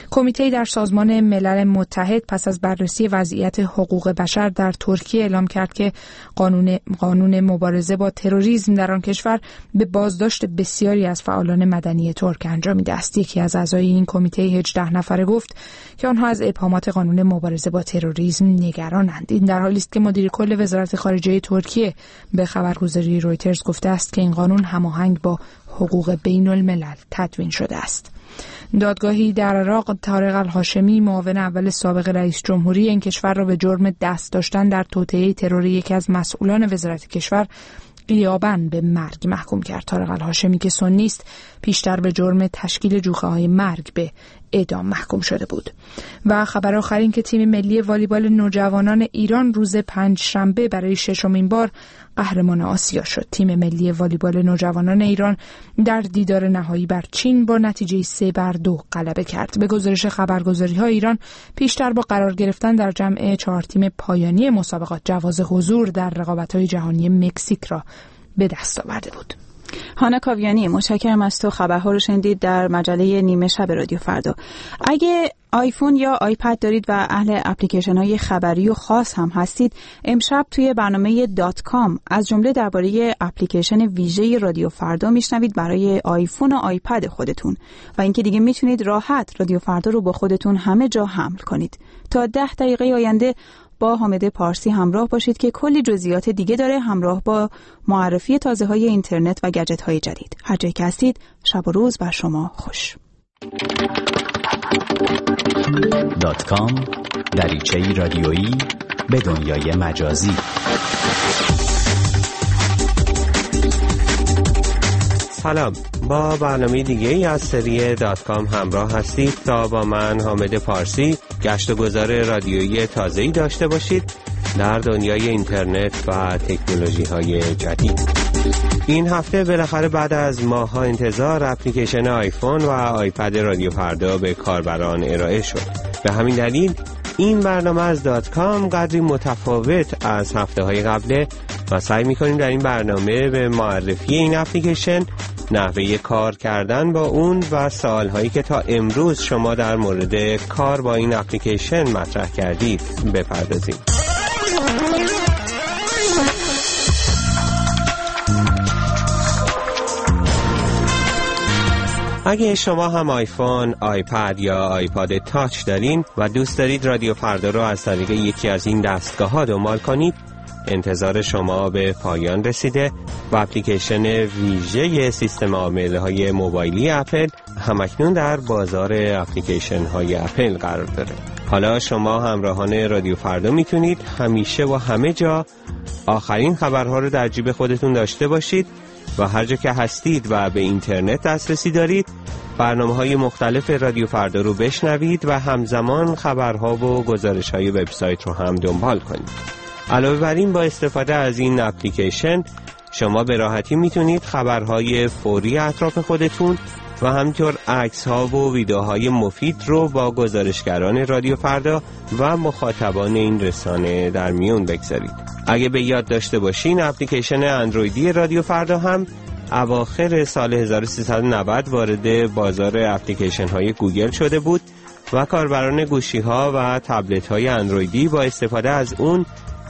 کمیته در سازمان ملل متحد پس از بررسی وضعیت حقوق بشر در ترکیه اعلام کرد که قانون مبارزه با تروریسم در آن کشور به بازداشت بسیاری از فعالان مدنی ترک انجامیده است. یکی از اعضای این کمیته 18 نفره گفت که آنها از ابهامات قانون مبارزه با تروریسم نگرانند. این در حالی است که مدیر کل وزارت خارجه ترکیه به خبرگزاری رویترز گفته است که این قانون هماهنگ با حقوق بین الملل تدوین شده است. دادگاهی در عراق طارق الهاشمی معاون اول سابق رئیس جمهوری این کشور را به جرم دست داشتن در توطئه ترور یکی از مسئولان وزارت کشور غیاباً به مرگ محکوم کرد. طارق الهاشمی که سنی است پیشتر به جرم تشکیل جوخه‌های مرگ به اعدام محکوم شده بود. و خبر آخر این که تیم ملی والیبال نوجوانان ایران روز پنجشنبه برای 6مین بار قهرمان آسیا شد. تیم ملی والیبال نوجوانان ایران در دیدار نهایی بر چین با نتیجه 3-2 غلبه کرد. به گزارش خبرگزاری‌های ایران پیشتر با قرار گرفتن در جمع 4 تیم پایانی مسابقات جواز حضور در رقابت‌های جهانی مکزیک را به دست آورده بود. هانا کاویانی، متشکرم از تو. خبرها رو شنیدید در مجله نیمه شب رادیو فردا. اگه آیفون یا آیپد دارید و اهل اپلیکیشن های خبری و خاص هم هستید، امشب توی برنامه .com از جمله درباره اپلیکیشن ویژه رادیو فردا میشنوید برای آیفون و آیپد خودتون و اینکه دیگه میتونید راحت رادیو فردا رو با خودتون همه جا حمل کنید. تا 10 دقیقه آینده با حامد پارسی همراه باشید که کلی جزئیات دیگه داره، همراه با معرفی تازه‌های اینترنت و گجت‌های جدید. هر جایی که هستید شب و روز بر شما خوش. .com دریچه‌ای رادیویی به دنیای مجازی. سلام، با برنامه دیگه ای از سری .com همراه هستید تا با من حامد پارسی گشت و گذار رادیویی تازه‌ای داشته باشید در دنیای اینترنت و تکنولوژی های جدید. این هفته بالاخره بعد از ماه‌ها انتظار اپلیکیشن آیفون و آیپد رادیو فردا به کاربران ارائه شد. به همین دلیل این برنامه از .com قدری متفاوت از هفته‌های قبله و سعی می‌کنیم در این برنامه به معرفی این اپلیکیشن، نحوه کار کردن با اون و سوال‌هایی که تا امروز شما در مورد کار با این اپلیکیشن مطرح کردید بپردازیم. اگه شما هم آیفون، آیپد یا آیپاد تاچ دارین و دوست دارید رادیو فردا رو از طریق یکی از این دستگاه‌ها دنبال کنید، انتظار شما به پایان رسیده و اپلیکیشن ویژه سیستم عامل‌های موبایلی اپل همکنون در بازار اپلیکیشن‌های اپل قرار داره. حالا شما همراهان رادیو فردا میتونید همیشه و همه جا آخرین خبرها رو در جیب خودتون داشته باشید و هر جا که هستید و به اینترنت دسترسی دارید برنامه‌های مختلف رادیو فردا رو بشنوید و همزمان خبرها و گزارش‌های وبسایت رو هم دنبال کنید. علاوه بر این با استفاده از این اپلیکیشن شما به راحتی میتونید خبرهای فوری اطراف خودتون و همینطور عکس‌ها و ویدیوهای مفید رو با گزارشگران رادیو فردا و مخاطبان این رسانه در میون بگذارید. اگه به یاد داشته باشین اپلیکیشن اندرویدی رادیو فردا هم اواخر سال 1390 وارد بازار اپلیکیشن‌های گوگل شده بود و کاربران گوشی‌ها و تبلت‌های اندرویدی با استفاده از اون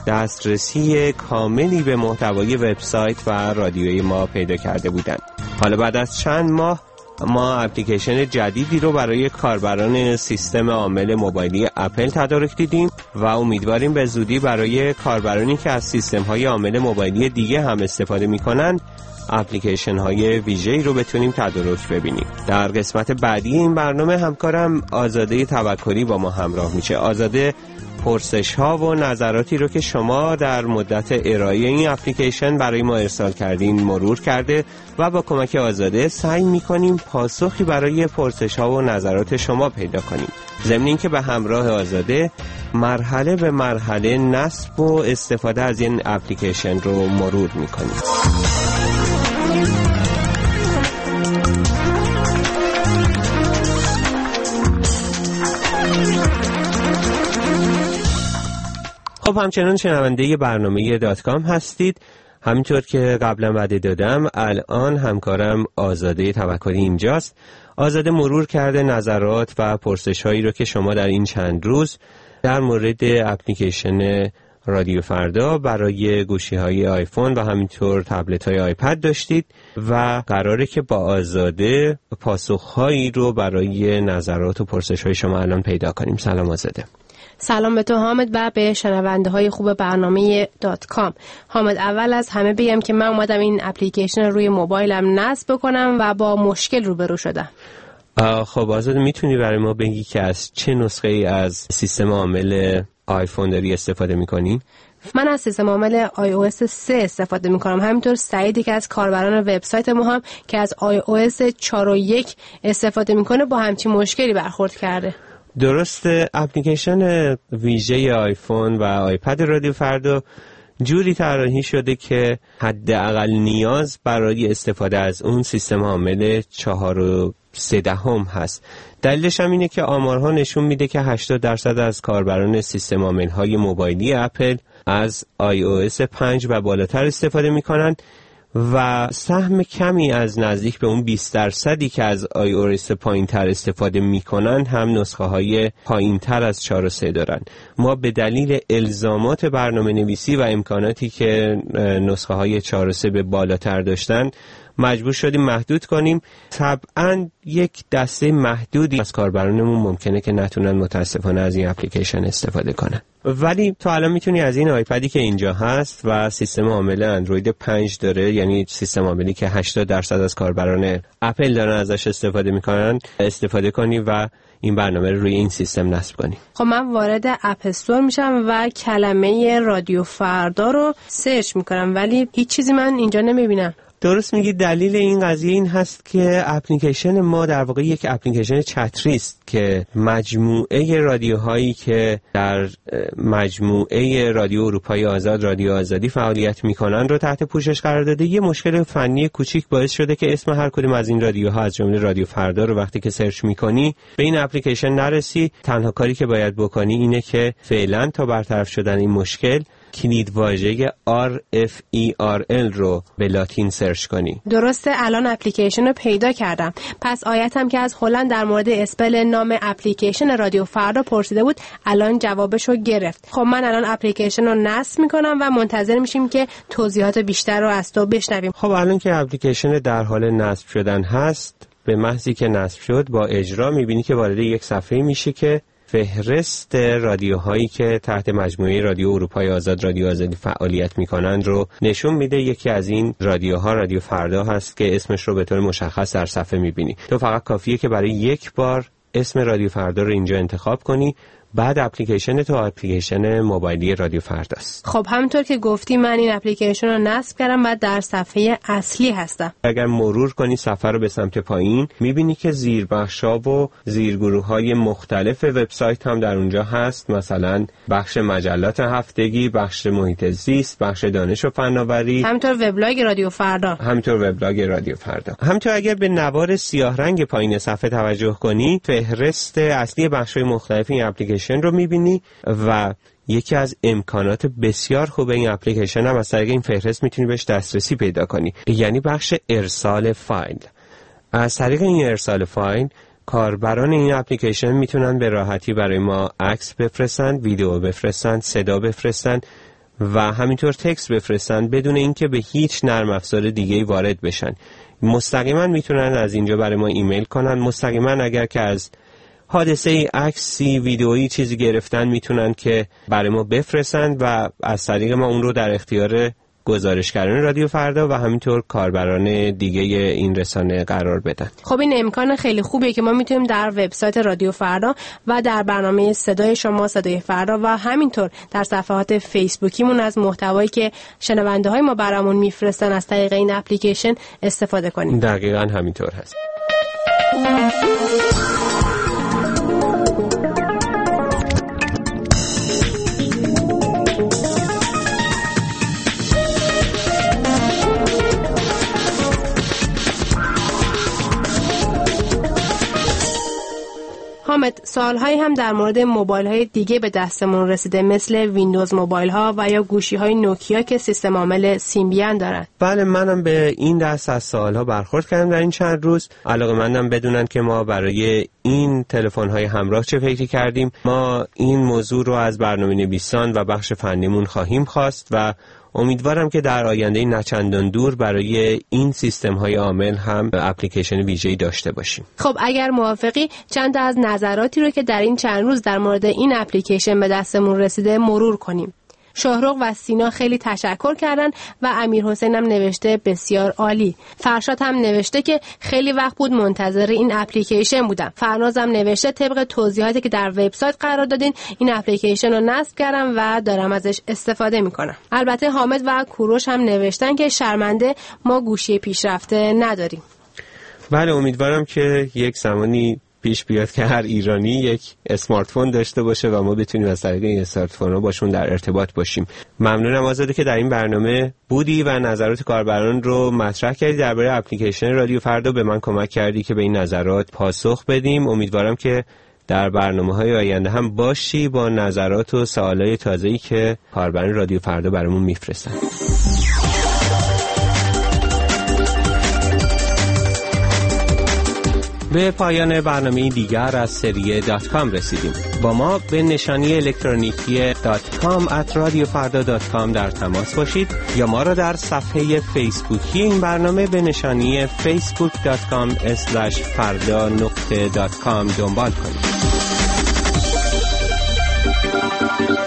دسترسی کاملی به محتوای وبسایت و رادیوی ما پیدا کرده بودند. حالا بعد از چند ماه ما اپلیکیشن جدیدی رو برای کاربران سیستم عامل موبایلی اپل تدارک دیدیم و امیدواریم به زودی برای کاربرانی که از سیستم‌های عامل موبایلی دیگه هم استفاده می‌کنن اپلیکیشن‌های ویژه‌ای رو بتونیم تدارک ببینیم. در قسمت بعدی این برنامه همکارم آزاده توکلی با ما همراه میشه. آزاده پرسش‌ها و نظراتی رو که شما در مدت ارائه این اپلیکیشن برای ما ارسال کردین مرور کرده و با کمک آزاده سعی می‌کنیم پاسخی برای پرسش‌ها و نظرات شما پیدا کنیم. ضمن اینکه به همراه آزاده مرحله به مرحله نصب و استفاده از این اپلیکیشن رو مرور می‌کنیم. خب همچنان شنونده برنامه .com هستید همینطور که قبلا وعده دادم الان همکارم آزاده توکلی اینجاست. آزاده مرور کرده نظرات و پرسش هایی رو که شما در این چند روز در مورد اپلیکیشن رادیو فردا برای گوشی های آیفون و همینطور تبلت های آیپد داشتید و قراره که با آزاده پاسخ هایی رو برای نظرات و پرسش های شما الان پیدا کنیم. سلام آزاده. سلام به تو حامد و به شنونده های خوب برنامه .com. حامد، اول از همه بگم که من اومدم این اپلیکیشن رو روی موبایلم نصب بکنم و با مشکل روبرو شدم. خب آزاده، میتونی برای ما بگی که از چه نسخه ای از سیستم عامل آیفون داری استفاده میکنی؟ من از سیستم عامل iOS 3 استفاده میکنم. همینطور سعیدی که از کاربران وبسایت ما هم که از iOS 4.1 استفاده میکنه با همچین مشکلی برخورد کرده. درسته. اپلیکیشن ویژه آیفون و آیپد رادیو فردا جوری طراحی شده که حداقل نیاز برای استفاده از اون سیستم عامل 4.3 هست. دلیلش هم اینه که آمارها نشون میده که 80% از کاربران سیستم عامل‌های موبایلی اپل از iOS 5 و بالاتر استفاده میکنن و سهم کمی از نزدیک به اون 20% که از iOS پایین‌تر استفاده میکنن هم نسخه های پایین‌تر از 4.3 دارن. ما به دلیل الزامات برنامه نویسی و امکاناتی که نسخه های 4.3 به بالاتر داشتن مجبور شدیم محدود کنیم. طبعاً یک دسته محدودی از کاربرانمون ممکنه که نتونن متاسفانه از این اپلیکیشن استفاده کنن. ولی تو الان میتونی از این آیپدی که اینجا هست و سیستم عامل اندروید 5 داره، یعنی سیستم عاملی که 80% از کاربران اپل دارن ازش استفاده میکنن، استفاده کنی و این برنامه رو روی این سیستم نصب کنی. خب من وارد اپ استور میشم و کلمه رادیو فردا رو سرچ میکنم ولی هیچ چیزی من اینجا نمیبینم. درست میگی. دلیل این قضیه این هست که اپلیکیشن ما در واقع یک اپلیکیشن چتری است که مجموعه رادیوهایی که در مجموعه رادیو اروپای آزاد، رادیو آزادی فعالیت میکنن رو تحت پوشش قرار داده. یه مشکل فنی کوچیک باعث شده که اسم هر کدوم از این رادیوها از جمله رادیو فردا رو وقتی که سرچ میکنی به این اپلیکیشن نرسی. تنها کاری که باید بکنی اینه که فعلا تا برطرف شدن این مشکل کلید واژه RFERL رو به لاتین سرچ کنی. درسته، الان اپلیکیشن رو پیدا کردم. پس آیتم که از هلند در مورد اسپل نام اپلیکیشن رادیو فردا پرسیده بود الان جوابش رو گرفت. خب من الان اپلیکیشن رو نصب میکنم و منتظر میشیم که توضیحات بیشتر رو از تو بشنویم. خب الان که اپلیکیشن در حال نصب شدن هست، به محضی که نصب شد با اجرا میبینی که وارد یک صفحه میشه که فهرست رادیوهایی که تحت مجموعه رادیو اروپای آزاد، رادیو آزادی فعالیت میکنند رو نشون میده. یکی از این رادیوها رادیو فردا هست که اسمش رو به طور مشخص در صفحه میبینی. تو فقط کافیه که برای یک بار اسم رادیو فردا رو اینجا انتخاب کنی، بعد اپلیکیشن تو اپلیکیشن موبایلی رادیو فرداست. خب همونطور که گفتی من این اپلیکیشن رو نصب کردم و در صفحه اصلی هستم. اگر مرور کنی صفحه رو به سمت پایین میبینی که زیربخش‌ها و زیرگروه‌های مختلف وبسایت هم در اونجا هست. مثلا بخش مجلات هفتگی، بخش محیط زیست، بخش دانش و فناوری، همینطور وبلاگ رادیو فردا. همینطور اگر به نوار سیاه رنگ پایین صفحه توجه کنی فهرست اصلی بخش‌های مختلف این اپلیکیشن رو میبینی و یکی از امکانات بسیار خوب این اپلیکیشن هم از طریق این فهرست میتونی بهش دسترسی پیدا کنی، یعنی بخش ارسال فایل. از طریق این ارسال فایل کاربران این اپلیکیشن میتونن به راحتی برای ما عکس بفرستن، ویدیو بفرستن، صدا بفرستن و همینطور تکست بفرستن بدون اینکه به هیچ نرم افزار دیگه‌ای وارد بشن. مستقیما میتونن از اینجا برای ما ایمیل کنن، مستقیما اگر که از حادثه عکسی، ویدئویی چیزی گرفتن میتونن که برای ما بفرستن و از طریق ما اون رو در اختیار گزارشگران رادیو فردا و همینطور کاربران دیگه این رسانه قرار بدن. خب این امکان خیلی خوبیه که ما میتونیم در وبسایت رادیو فردا و در برنامه صدای شما صدای فردا و همینطور در صفحات فیسبوکیمون از محتوایی که شنونده های ما برامون میفرستن از طریق این اپلیکیشن استفاده کنیم. دقیقاً همینطور هست. حامد، سال‌هایی هم در مورد موبایل‌های دیگه به دستمون رسیده مثل ویندوز موبایل‌ها و یا گوشی‌های نوکیا که سیستم عامل سیمبیان دارن. بله، منم به این دست از سوال‌ها برخورد کردم در این چند روز. علاقه‌مندم بدونن که ما برای این تلفن‌های همراه چه فکری کردیم. ما این موضوع رو از برنامه‌نویسان و بخش فنیمون خواهیم خواست و امیدوارم که در آینده نچندان دور برای این سیستم‌های عامل هم اپلیکیشن ویژه‌ای داشته باشیم. خب اگر موافقی چند تا از نظراتی رو که در این چند روز در مورد این اپلیکیشن به دستمون رسیده مرور کنیم. شاهرخ و سینا خیلی تشکر کردن و امیرحسین هم نوشته بسیار عالی. فرشاد هم نوشته که خیلی وقت بود منتظر این اپلیکیشن بودم. فرناز هم نوشته طبق توضیحاتی که در وبسایت قرار دادین این اپلیکیشن رو نصب کردم و دارم ازش استفاده میکنم. البته حامد و کوروش هم نوشتن که شرمنده ما گوشی پیشرفته نداریم. بله، امیدوارم که یک زمانی پیش بیاد که هر ایرانی یک اسمارت فون داشته باشه و ما بتونیم از طریق این اسمارت فون‌ها باشون در ارتباط باشیم. ممنونم آزاده که در این برنامه بودی و نظرات کاربران رو مطرح کردی. درباره اپلیکیشن رادیو فردا به من کمک کردی که به این نظرات پاسخ بدیم. امیدوارم که در برنامه‌های آینده هم باشی با نظرات و سوالای تازه‌ای که کاربران رادیو فردا برامون میفرستن. به پایان برنامه دیگر از سری .com رسیدیم. با ما به نشانی الکترونیکی .com@radiofarda.com در تماس باشید یا ما را در صفحه فیسبوکی این برنامه به نشانی facebook.com/farda.com دنبال کنید.